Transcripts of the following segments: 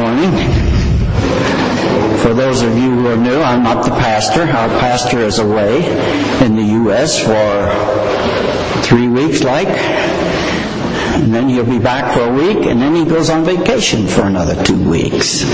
morning. For those of you who are new, I'm not the pastor. Our pastor is away in the U.S. for 3 weeks, and then he'll be back for a week, and then he goes on vacation for another 2 weeks.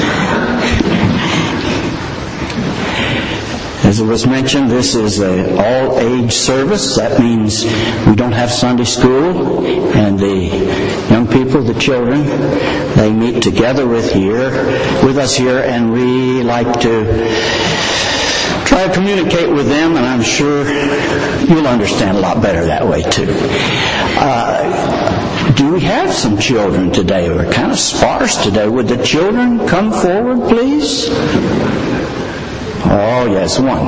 As it was mentioned, this is an all-age service. That means we don't have Sunday school, and the young people, the children, they meet together with us here, and we like to try to communicate with them, and I'm sure you'll understand a lot better that way too. Do we have some children today? We're kind of sparse today. Would the children come forward, please? Oh, yes, one.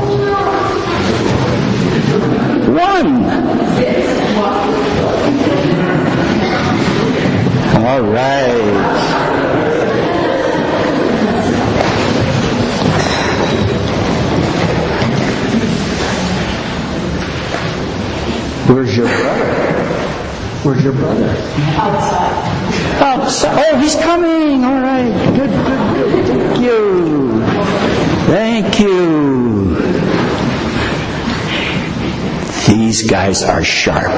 All right. Where's your brother? Outside. Oh, he's coming. All right. Good. Thank you. These guys are sharp.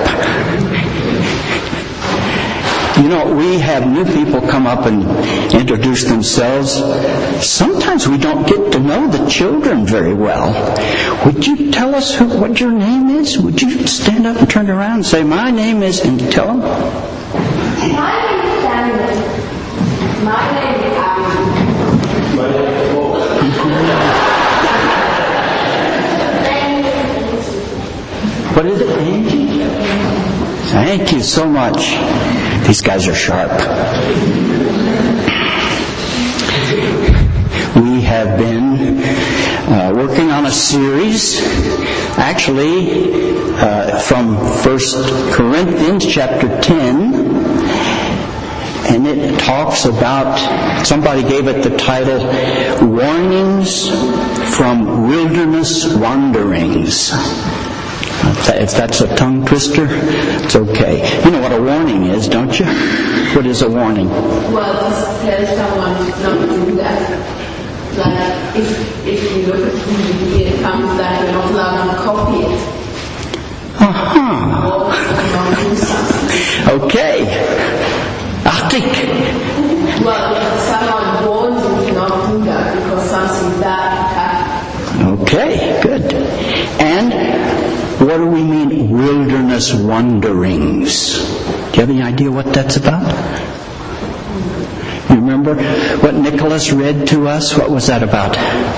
You know, we have new people come up and introduce themselves. Sometimes we don't get to know the children very well. Would you tell us what your name is? Would you stand up and turn around and say, my name is, and tell them? My name is Samuel. My name is Abby. My name is Paul. What is it, Angie? Thank you so much. These guys are sharp. We have been working on a series, actually, from 1 Corinthians chapter 10, and it talks about, somebody gave it the title, Warnings from Wilderness Wanderings. If that's a tongue twister, it's okay. You know what a warning is, don't you? What is a warning? Well, just tell someone not to do that. Like, if you look at TV, it comes that you're not allowed to copy it. Okay. Arctic. Well, someone warns you to not do that because something bad happened. Okay, good. And what do we mean, wilderness wanderings? Do you have any idea what that's about? You remember what Nicholas read to us? What was that about?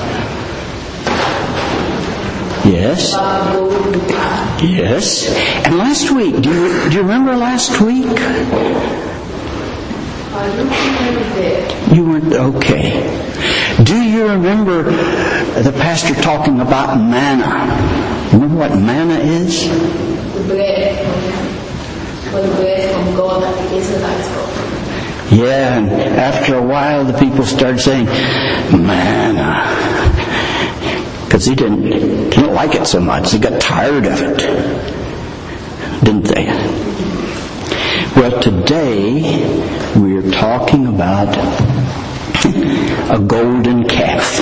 Yes? Yes. And last week, do you remember last week? I don't remember that. You weren't, okay. Do you remember the pastor talking about manna? Remember what manna is? The bread from God that the Israelites got. Yeah, and after a while the people started saying, manna. Because they didn't like it so much. They got tired of it. Didn't they? Well, today we're talking about a golden calf.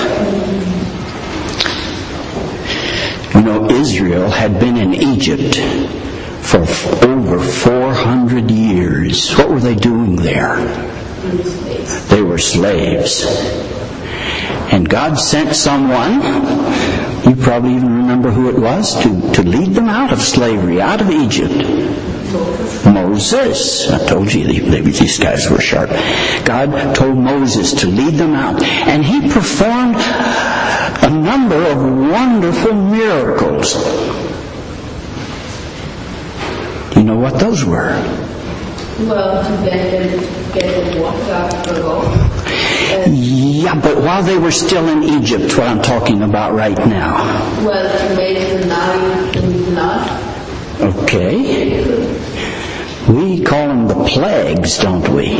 You know, Israel had been in Egypt for over 400 years. What were they doing there? They were slaves. And God sent someone, you probably even remember who it was, to lead them out of slavery, out of Egypt. Moses. I told you these guys were sharp. God told Moses to lead them out. And he performed a number of wonderful miracles. You know what those were? Well, to get the water out of the rock. Yeah, but while they were still in Egypt, what I'm talking about right now. Well, to make the Nile in blood. Okay. We call them the plagues, don't we?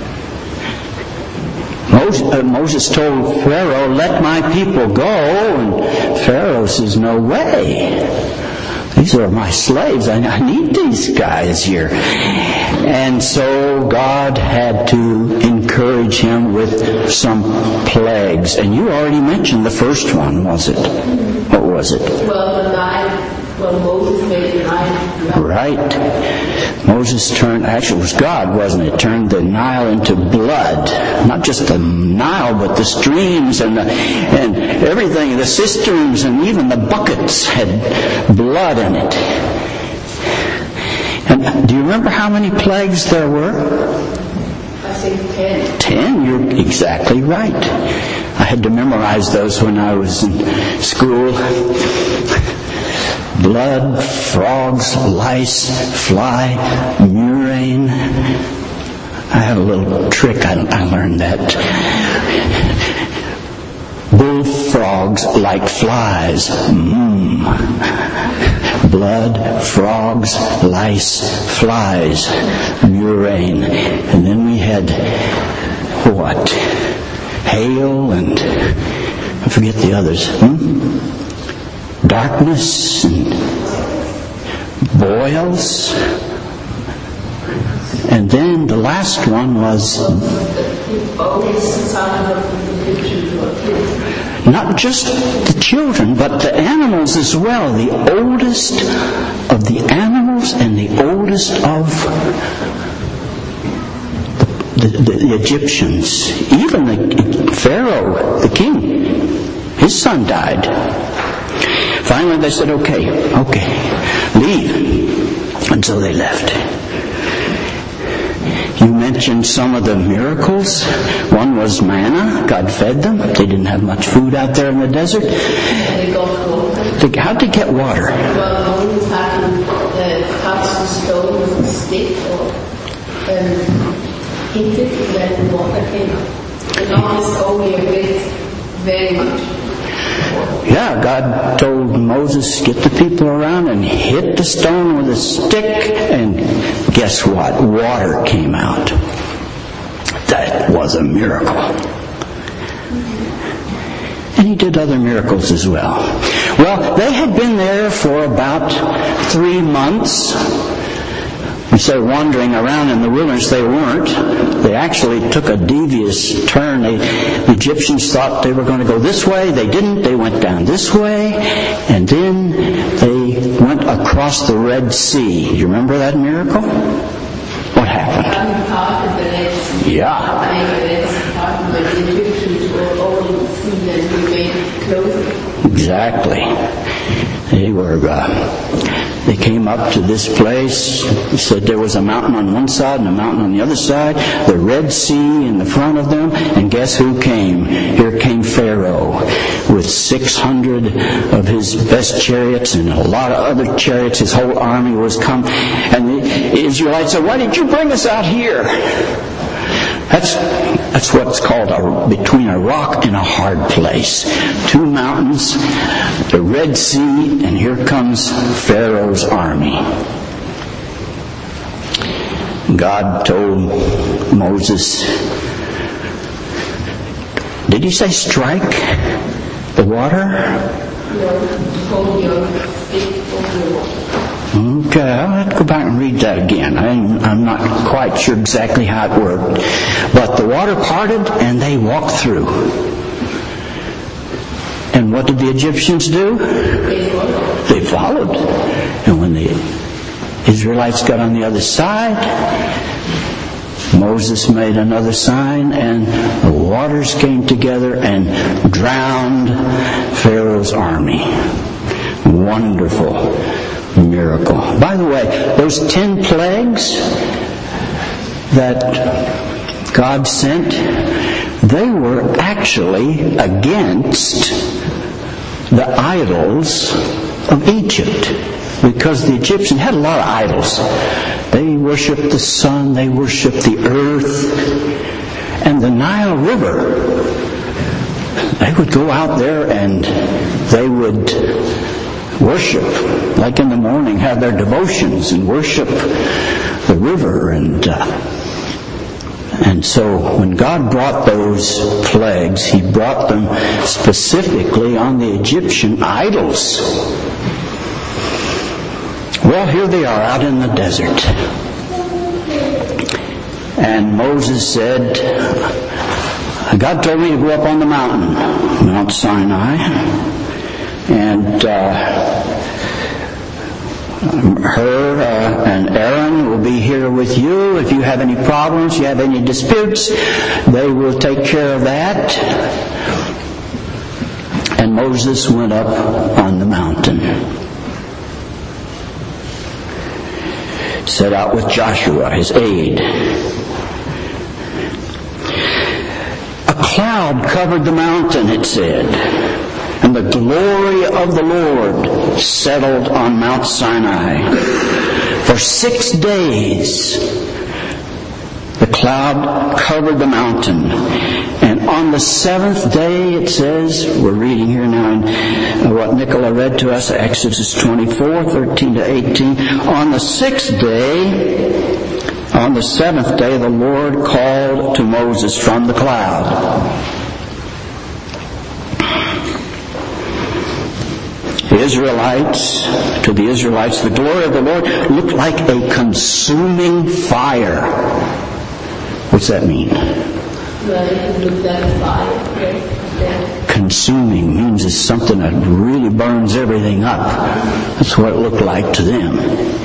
Moses told Pharaoh, let my people go, and Pharaoh says, no way. These are my slaves. I need these guys here. And so God had to encourage encourage him with some plagues. And you already mentioned the first one, was it? What was it? Well, the Nile. Well, Moses made the Nile. Right. Moses actually it was God, wasn't it? Turned the Nile into blood. Not just the Nile, but the streams and everything, the cisterns and even the buckets had blood in it. And do you remember how many plagues there were? I think 10. 10, you're exactly right. I had to memorize those when I was in school. Blood, frogs, lice, fly, murrain. I had a little trick. I learned that. Bullfrogs like flies. Blood, frogs, lice, flies, murrain. And then we had what? Hail and I forget the others. Darkness and boils. And then the last one was not just the children, but the animals as well. The oldest of the animals and the oldest of the Egyptians. Even the Pharaoh, the king, his son died. Finally they said, okay, leave. And so they left. You mentioned some of the miracles. One was manna. God fed them. They didn't have much food out there in the desert. They got water. How'd they get water? Well, Moses had to catch the stone with a stick or hit it and then the water came up. And not just only a bit, very much. Yeah, God told Moses, get the people around and hit the stone with a stick, and guess what? Water came out. That was a miracle. And he did other miracles as well. Well, they had been there for about 3 months. You say wandering around in the wilderness. They weren't. They actually took a devious turn. The Egyptians thought they were going to go this way. They didn't. They went down this way. And then they went across the Red Sea. You remember that miracle? What happened? Yeah. Exactly. They came up to this place. He said there was a mountain on one side and a mountain on the other side. The Red Sea in the front of them. And guess who came? Here came Pharaoh with 600 of his best chariots and a lot of other chariots. His whole army was come. And the Israelites said, why did you bring us out here? That's what's called between a rock and a hard place. 2 mountains, the Red Sea, and here comes Pharaoh's army. God told Moses, did he say strike the water? Okay, I'll have to go back and read that again. I'm not quite sure exactly how it worked. But the water parted and they walked through. And what did the Egyptians do? They followed. And when the Israelites got on the other side, Moses made another sign and the waters came together and drowned Pharaoh's army. Wonderful miracle. By the way, those 10 plagues that God sent, they were actually against the idols of Egypt, because the Egyptians had a lot of idols. They worshipped the sun, they worshipped the earth, and the Nile River. They would go out there and they would worship, like in the morning, have their devotions and worship the river. And so when God brought those plagues, He brought them specifically on the Egyptian idols. Well, here they are out in the desert. And And Moses said, God told me to go up on the mountain, Mount Sinai, and her and Aaron will be here with you. If you have any problems, you have any disputes, they will take care of that. And Moses went up on the mountain. Set out with Joshua, his aide. A cloud covered the mountain, it said, and the glory of the Lord settled on Mount Sinai. For 6 days, the cloud covered the mountain. And on the 7th day, it says, we're reading here now in what Nicola read to us, Exodus 24, 13 to 18. On the 6th day, on the 7th day, the Lord called to Moses from the cloud. To the Israelites, the glory of the Lord looked like a consuming fire. What's that mean? Consuming means it's something that really burns everything up. That's what it looked like to them.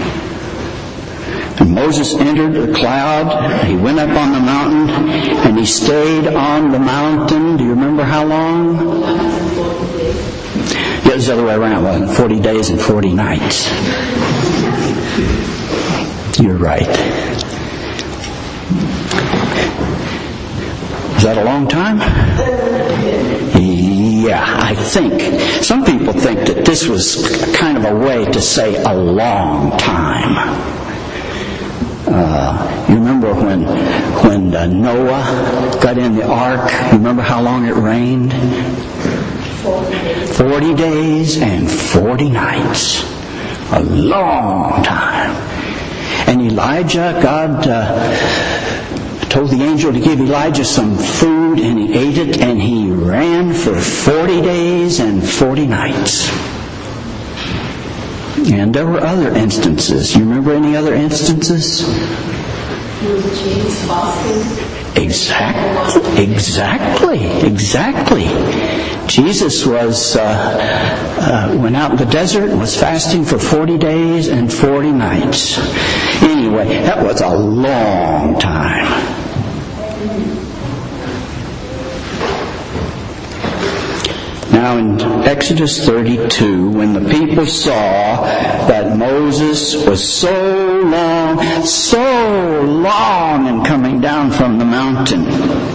And Moses entered the cloud. He went up on the mountain, and he stayed on the mountain. Do you remember how long? Yeah, it was the other way around. 40 days and 40 nights. You're right. Is that a long time? Yeah, I think. Some people think that this was kind of a way to say a long time. You remember when Noah got in the ark? You remember how long it rained? 40 days and 40 nights. A long time. And Elijah, God told the angel to give Elijah some food, and he ate it, and he ran for 40 days and 40 nights. And there were other instances. You remember any other instances? Exactly. Jesus went out in the desert and was fasting for 40 days and 40 nights. Anyway, that was a long time. Now in Exodus 32, when the people saw that Moses was so long in coming down from the mountain,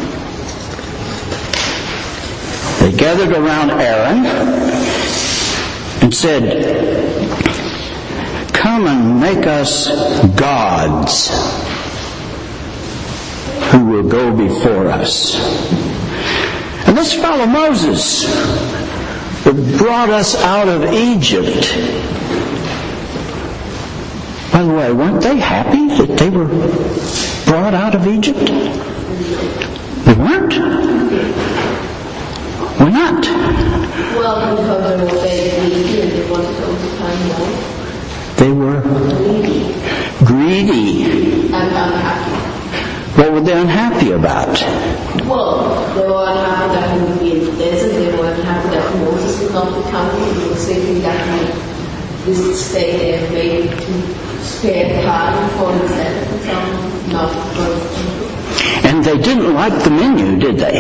they gathered around Aaron and said, "Come and make us gods who will go before us." And this fellow Moses, that brought us out of Egypt. By the way, weren't they happy that they were brought out of Egypt? They weren't. Why not? Well, because they were very greedy and they wanted to overcome more. They were greedy. And unhappy. What were they unhappy about? Well, they were unhappy that we would be in the desert. They were unhappy that Moses would not be coming. They were thinking that we would stay there maybe to spare time for the Sabbath and so on, not for the people. And they didn't like the menu, did they?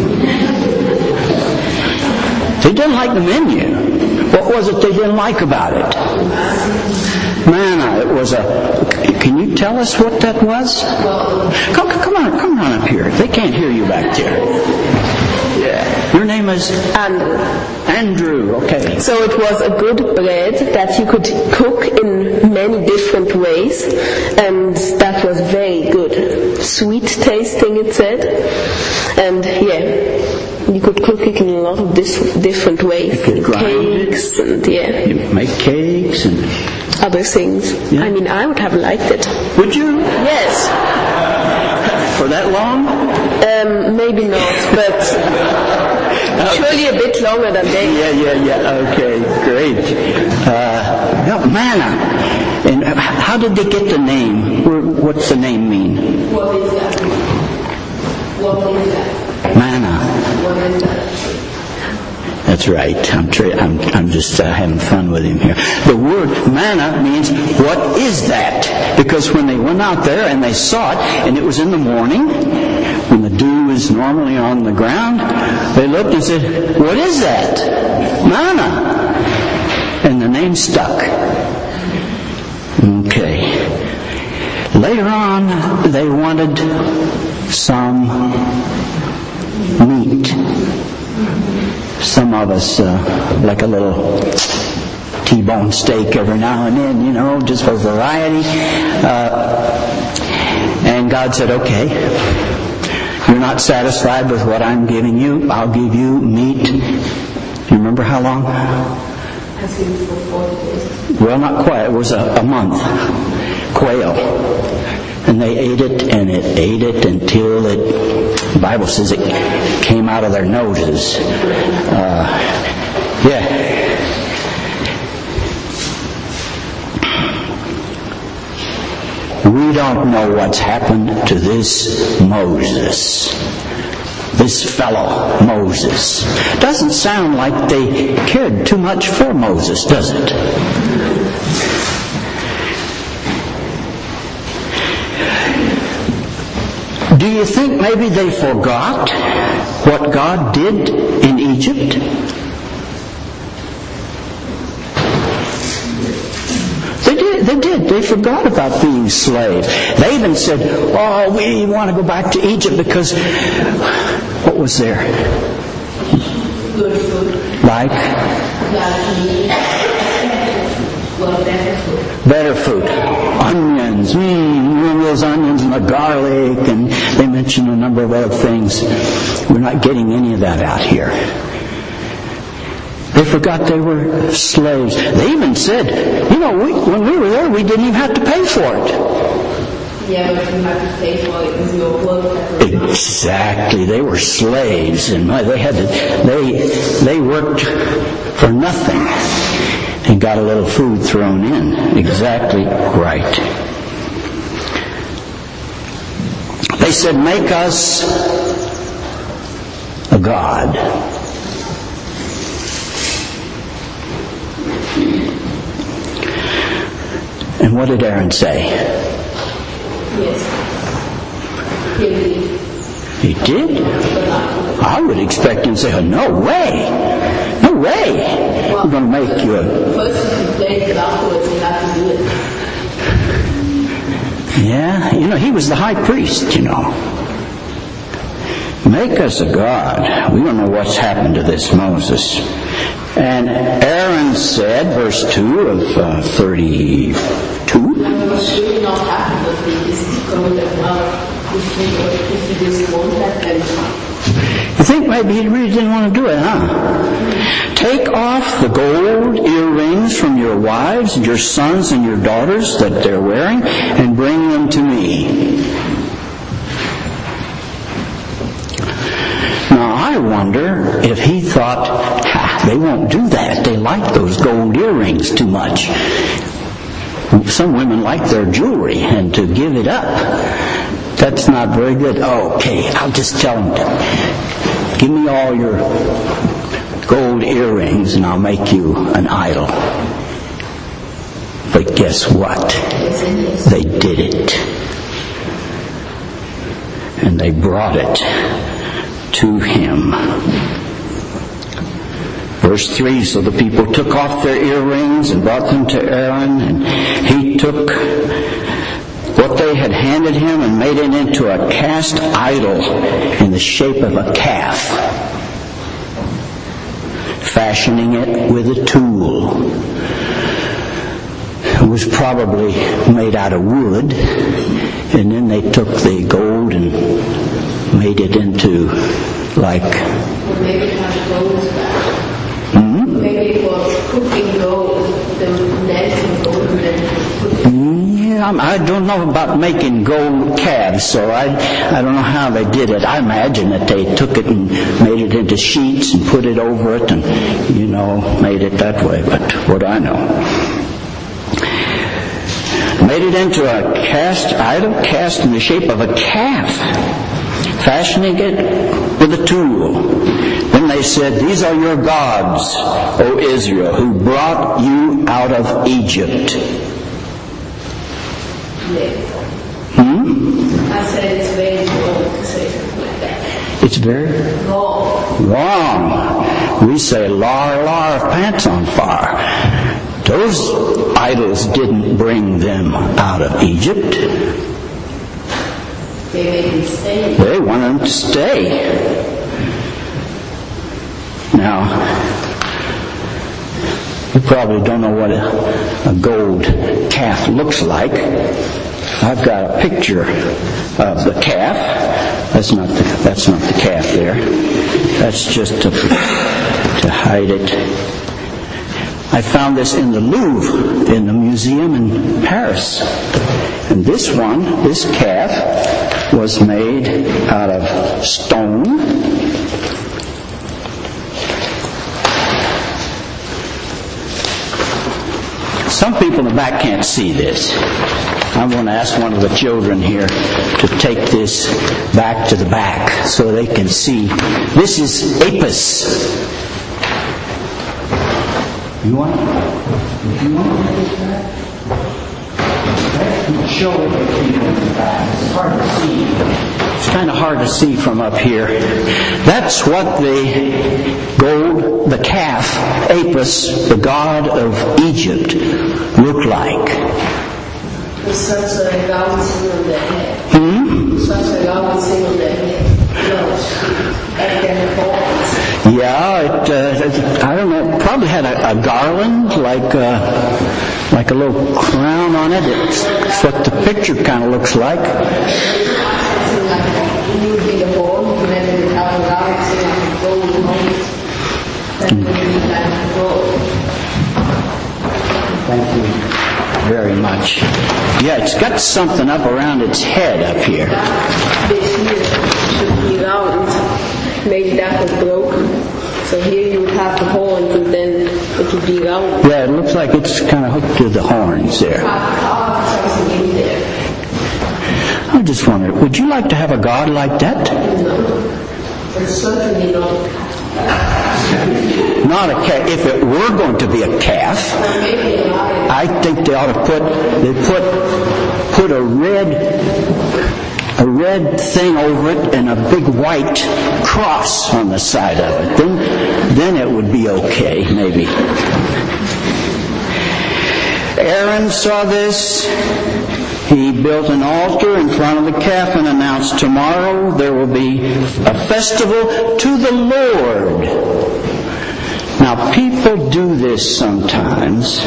They didn't like the menu. What was it they didn't like about it? Manna. It was can you tell us what that was? Come on up here. They can't hear you back there. Yeah. Your name is? Andrew, okay. So it was a good bread that you could cook in many different ways, and that was very good. Sweet tasting, it said. And you could cook it in a lot of different ways. You could grind cakes it. And you make cakes and other things. Yeah. I mean, I would have liked it. Would you? Yes. For that long? Maybe not, but surely a bit longer than they. Yeah. Okay, great. Manna. And how did they get the name? What's the name mean? What is that? right. I'm just having fun with him here. The word manna means, what is that? Because when they went out there and they saw it, and it was in the morning, when the dew is normally on the ground, they looked and said, what is that? Manna. And the name stuck. Okay. Later on, they wanted some meat. Some of us like a little T-bone steak every now and then, just for variety. And God said, okay, you're not satisfied with what I'm giving you. I'll give you meat. You remember how long? Well, not quite. It was a month. Quail. And they ate it, and it ate it until the Bible says it came out of their noses. We don't know what's happened to this Moses. This fellow, Moses. Doesn't sound like they cared too much for Moses, does it? Do you think maybe they forgot what God did in Egypt? They did. They forgot about being slaves. They even said, oh, we want to go back to Egypt because what was there? Good food. Like? Better food. Onions. Remember those onions and the garlic, and they mentioned a number of other things. We're not getting any of that out here. They forgot they were slaves. They even said, when we were there, we didn't even have to pay for it. Yeah, but you have to pay for it with your work. Exactly. They were slaves, and they worked for nothing and got a little food thrown in. Exactly right. They said, make us a god. And what did Aaron say? Yes. He did? I would expect him to say, no way. No way. I'm going to make you a... First you complain, but afterwards you have to do it. Yeah, he was the high priest, Make us a god. We don't know what's happened to this Moses. And Aaron said, verse 2 of 32. You think maybe he really didn't want to do it, huh? Take off the gold earrings from your wives and your sons and your daughters that they're wearing and bring them to me. Now I wonder if he thought, they won't do that. They like those gold earrings too much. Some women like their jewelry, and to give it up, that's not very good. Okay, I'll just tell them, give me all your gold earrings and I'll make you an idol. But guess what? They did it. And they brought it to him. Verse 3, so the people took off their earrings and brought them to Aaron, and he took what they had handed him and made it into a cast idol in the shape of a calf, fashioning it with a tool. It was probably made out of wood, and then they took the gold and made it into like... Maybe it had gold back. Maybe it was cooking gold, dancing gold, and then... Yeah, I don't know about making gold calves, so I don't know how they did it. I imagine that they took it and made it into sheets and put it over it and, made it that way, but what do I know? Made it into a cast idol, cast in the shape of a calf, fashioning it with a tool. Then they said, "These are your gods, O Israel, who brought you out of Egypt." I said it's very wrong to say something like that. It's very wrong. We say, "Lar, lar, pants on fire." Those idols didn't bring them out of Egypt. They made them stay. They wanted them to stay. Now, you probably don't know what a gold calf looks like. I've got a picture of the calf. That's not the calf there. That's just to hide it. I found this in the Louvre, in the museum in Paris. And this calf, was made out of stone. Some people in the back can't see this. I'm going to ask one of the children here to take this back to the back so they can see. This is Apis. You want to take that? Show it to people in the back. It's hard to see. It's kind of hard to see from up here. That's what the calf, Apis, the god of Egypt, looked like. Such a round thing on their head. Such a round thing on their head. Yeah, I don't know. It probably had a garland, like a little crown on it. It's what the picture kind of looks like. Thank you very much. Yeah, it's got something up around its head up here. Maybe that was broken. So here you would have the horns and then it would be round. Yeah, it looks like it's kind of hooked to the horns there. I just wondered, would you like to have a god like that? Certainly not. Not a calf. If it were going to be a calf, I think they ought to put a red thing over it and a big white cross on the side of it. Then it would be okay, maybe. Aaron saw this. He built an altar in front of the calf and announced, "Tomorrow there will be a festival to the Lord." Now, people do this sometimes.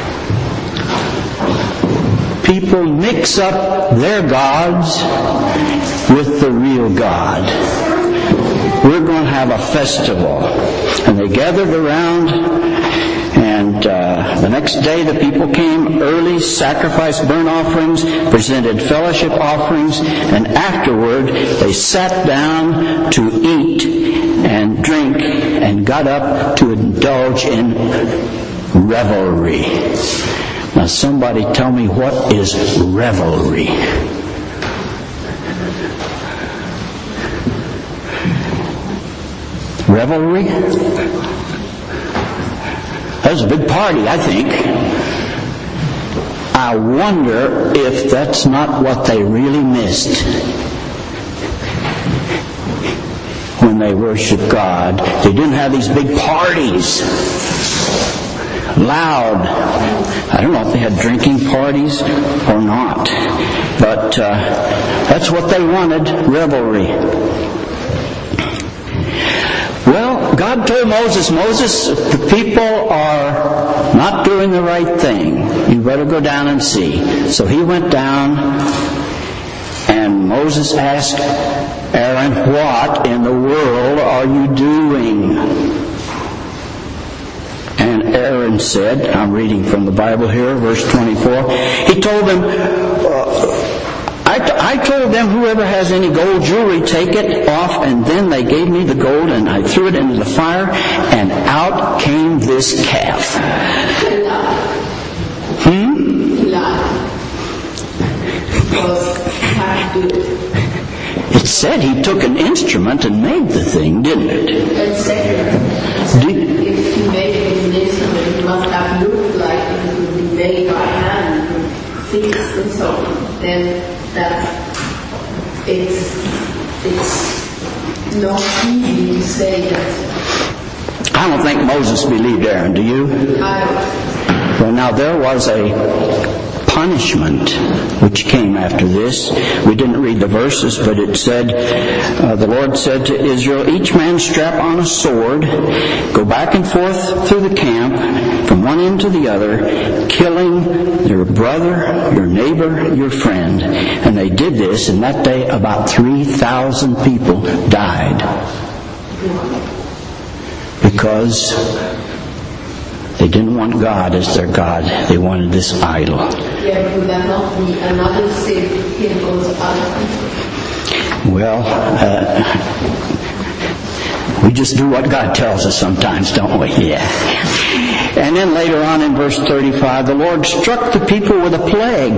People mix up their gods with the real God. We're going to have a festival. And they gathered around, and the next day the people came early, sacrificed burnt offerings, presented fellowship offerings, and afterward they sat down to eat and drink and got up to indulge in revelry. Now somebody tell me, what is revelry? Revelry? That was a big party, I think. I wonder if that's not what they really missed when they worshiped God. They didn't have these big parties. Loud. I don't know if they had drinking parties or not. But that's what they wanted, revelry. Well, God told Moses, if the people are not doing the right thing, you better go down and see. So he went down, and Moses asked Aaron, "What in the world are you doing?" And Aaron said, I'm reading from the Bible here, verse 24, he told them, I told them, whoever has any gold jewelry, take it off. And then they gave me the gold, and I threw it into the fire, and out came this calf. said he took an instrument and made the thing, didn't it? And second, if he made it an instrument, it must have looked like it would be made by hand, fixed and so on. Then it's not easy to say that. I don't think Moses believed Aaron, do you? I don't. Well, now there was a punishment which came after this. We didn't read the verses, but it said, the Lord said to Israel, each man strap on a sword, go back and forth through the camp, from one end to the other, killing your brother, your neighbor, your friend. And they did this, and that day about 3,000 people died. Because they didn't want God as their God. They wanted this idol. Yeah, but would that not be another sin in those other people? Well, we just do what God tells us sometimes, don't we? Yeah. And then later on in verse 35, the Lord struck the people with a plague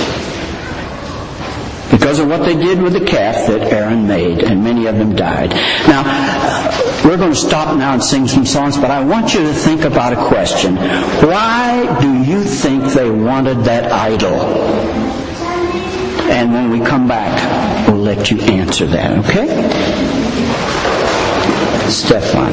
because of what they did with the calf that Aaron made, and many of them died. Now, we're going to stop now and sing some songs, but I want you to think about a question. Why do you think they wanted that idol? And when we come back, we'll let you answer that, okay? Stefan.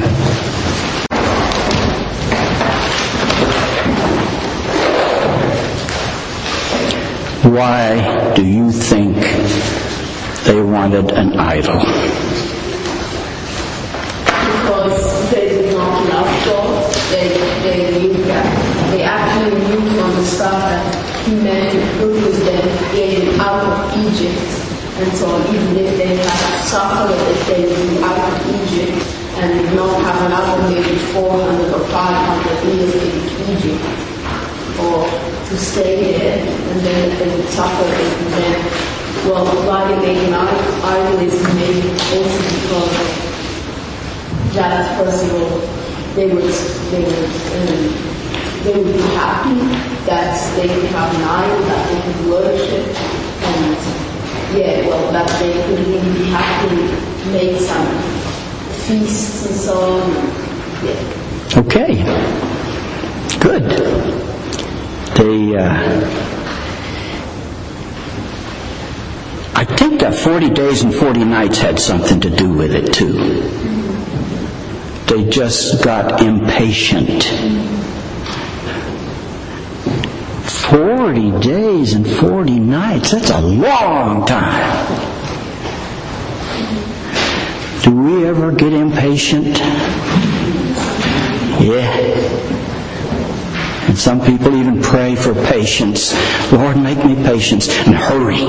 Why do you think they wanted an idol? Because they did not love God. They knew that. They actually knew from the start that He meant to purpose them, getting out of Egypt. And so even if they had suffered, if they would be out of Egypt and did not have another maybe 400 or 500 years in Egypt, or to stay there, and then they would suffer, and then, well, why they made an idol is maybe also because that, first of all, they would be happy that they could have an idol that they could worship, and that they could really be happy to make some feasts and so on. Yeah. Okay. Good. I think that 40 days and 40 nights had something to do with it too. They just got impatient. 40 days and 40 nights, that's a long time. Do we ever get impatient? Yeah. And some people even pray for patience. Lord, make me patient and hurry.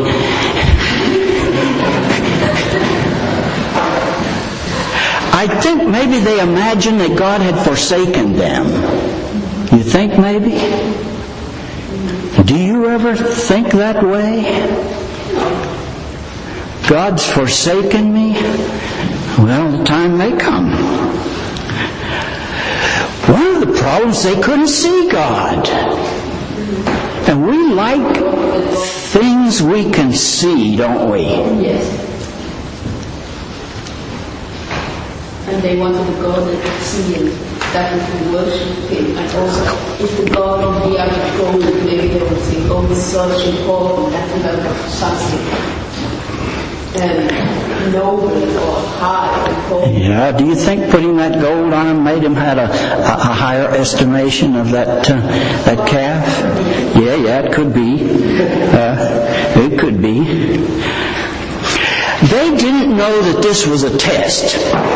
I think maybe they imagined that God had forsaken them. You think maybe? Do you ever think that way? God's forsaken me? Well, the time may come. One of the problems, they couldn't see God. And we like things we can see, don't we? Yes. And they wanted a God that could see Him, that we could worship Him. And also, if the God would be out of gold, maybe they would say, God is such important that we have something noble or high. Yeah, do you think putting that gold on him made him had a higher estimation of that calf? Yeah, it could be. It could be. They didn't know that this was a test.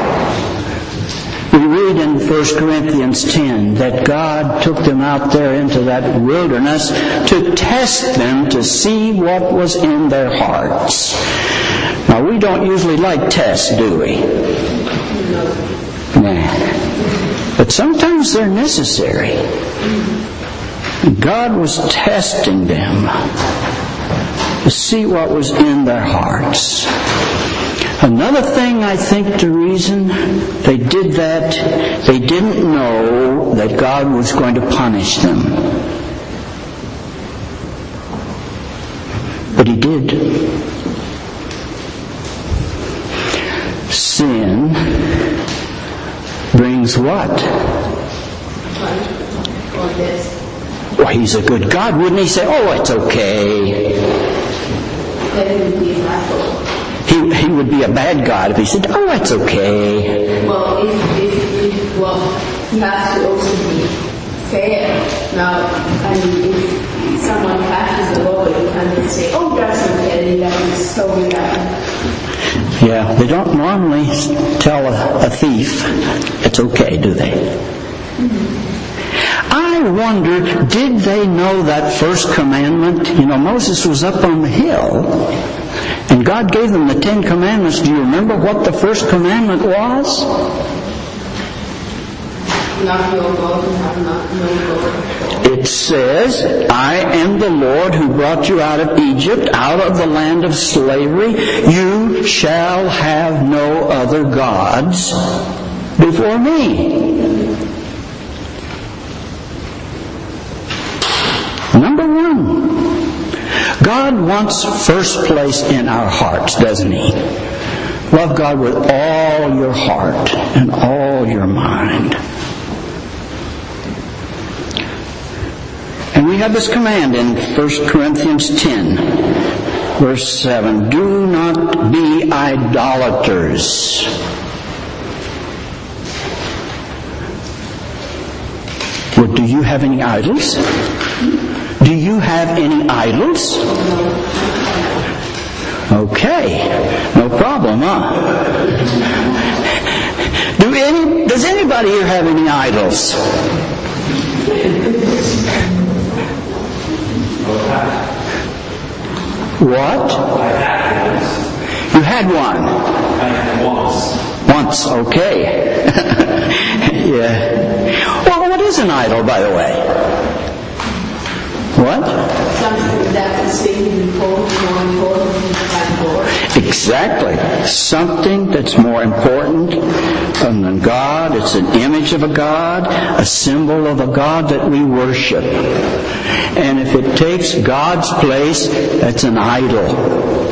We read in 1 Corinthians 10 that God took them out there into that wilderness to test them to see what was in their hearts. Now, we don't usually like tests, do we? Nah. But sometimes they're necessary. God was testing them to see what was in their hearts. Another thing, I think the reason they did that, they didn't know that God was going to punish them. But He did. sin brings what? Or this. Well, He's a good God. Wouldn't He say, oh, it's okay? Then it would be a bad God. He would be a bad God if He said, oh, it's okay. Well, if He has to also be fair. Now, I mean, if someone catches the law, you can say, oh, that's okay, that is so bad. Yeah, they don't normally tell a thief it's okay, do they? I wonder, did they know that first commandment? You know, Moses was up on the hill, and God gave them the 10 Commandments. Do you remember what the first commandment was? Not your God and have not no God. It says, I am the Lord who brought you out of Egypt, out of the land of slavery. You shall have no other gods before me. Number 1, God wants first place in our hearts, doesn't He? Love God with all your heart and all your mind. And we have this command in 1 Corinthians 10, verse 7. Do not be idolaters. Well, do you have any idols? Do you have any idols? Okay, no problem, huh? Does anybody here have any idols? What? You had one? Once, okay. Yeah. Well, what is an idol, by the way? What? Something that is more important than God. Exactly. Something that's more important than God. It's an image of a God, a symbol of a God that we worship. And if it takes God's place, that's an idol.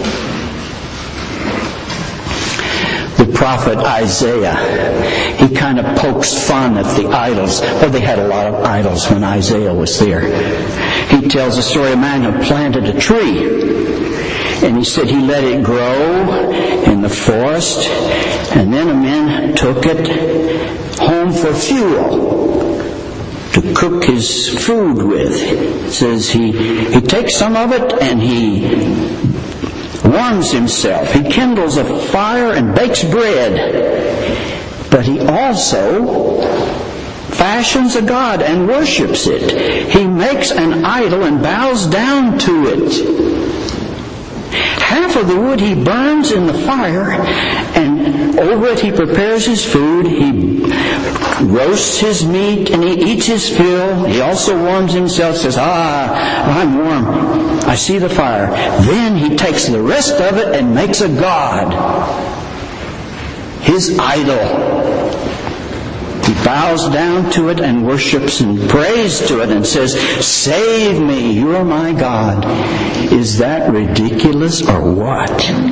The prophet Isaiah, he kind of pokes fun at the idols. Well, they had a lot of idols when Isaiah was there. He tells the story of a man who planted a tree. And he said he let it grow in the forest. And then a man took it home for fuel to cook his food with. It says he takes some of it and he warms himself. He kindles a fire and bakes bread. But he also fashions a god and worships it. He makes an idol and bows down to it. Half of the wood he burns in the fire, and over it he prepares his food. He roasts his meat and he eats his fill. He also warms himself, says, I'm warm. I see the fire. Then he takes the rest of it and makes a god, his idol. He bows down to it and worships and prays to it and says, save me, you are my God. Is that ridiculous or what?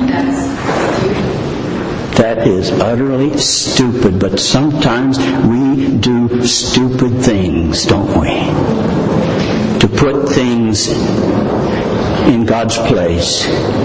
That is utterly stupid, but sometimes we do stupid things, don't we? To put things in God's place.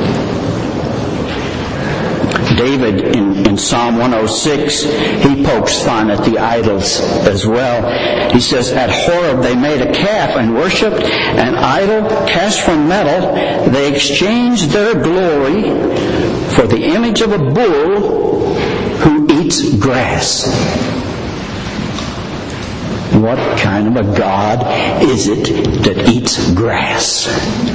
David in Psalm 106, he pokes fun at the idols as well. He says, at Horeb they made a calf and worshipped an idol cast from metal. They exchanged their glory for the image of a bull who eats grass. What kind of a God is it that eats grass?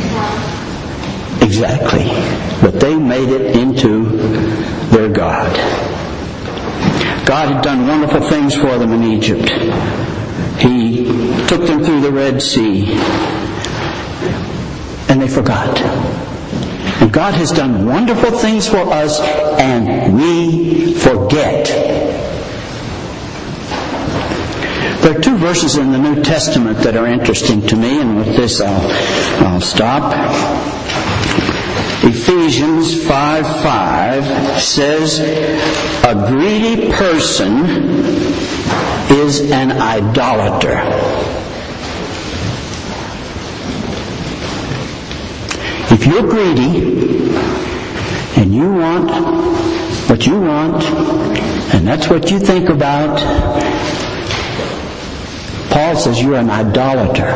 Exactly. But they made it into their God. God had done wonderful things for them in Egypt. He took them through the Red Sea. And they forgot. And God has done wonderful things for us, and we forget. There are two verses in the New Testament that are interesting to me, and with this I'll stop. Ephesians Ephesians 5:5 says, a greedy person is an idolater. If you're greedy and you want what you want, and that's what you think about, Paul says you're an idolater.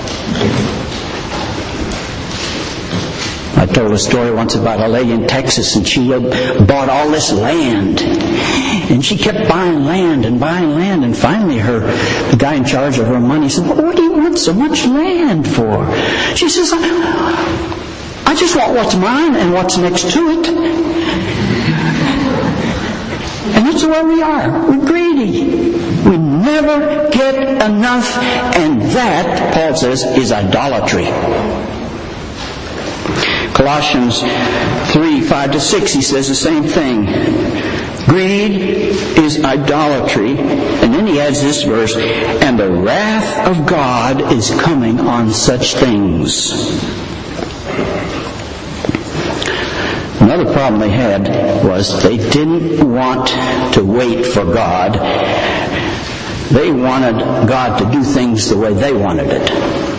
I told a story once about a lady in Texas, and she had bought all this land. And she kept buying land, and finally the guy in charge of her money said, "What do you want so much land for?" She says, "I just want what's mine and what's next to it." And that's the way we are. We're greedy. We never get enough, and that, Paul says, is idolatry. Colossians 3:5-6, he says the same thing. Greed is idolatry. And then he adds this verse, and the wrath of God is coming on such things. Another problem they had was they didn't want to wait for God. They wanted God to do things the way they wanted it.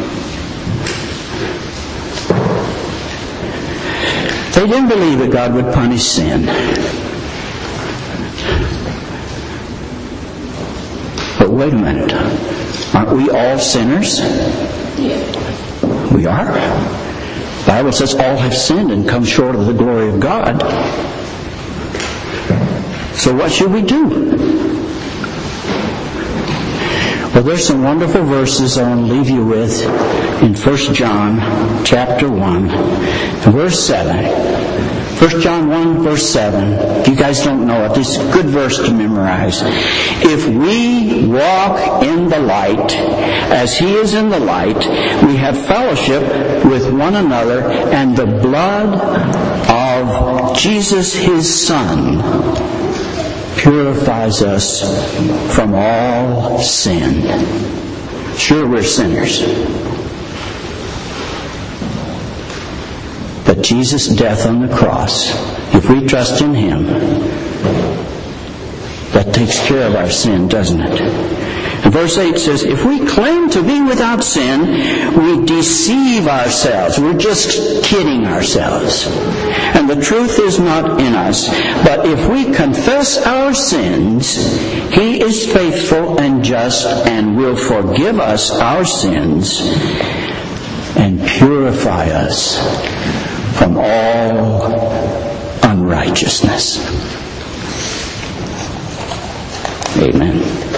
They didn't believe that God would punish sin. But wait a minute. Aren't we all sinners? We are. The Bible says all have sinned and come short of the glory of God. So what should we do? Well, there's some wonderful verses I want to leave you with in 1 John chapter 1, verse 7. 1 John 1, verse 7. If you guys don't know it, this is a good verse to memorize. If we walk in the light, as He is in the light, we have fellowship with one another, and the blood of Jesus, His Son, purifies us from all sin. Sure, we're sinners. But Jesus' death on the cross, if we trust in Him, that takes care of our sin, doesn't it? And verse 8 says, if we claim to be without sin, we deceive ourselves. We're just kidding ourselves. And the truth is not in us. But if we confess our sins, He is faithful and just and will forgive us our sins and purify us from all unrighteousness. Amen.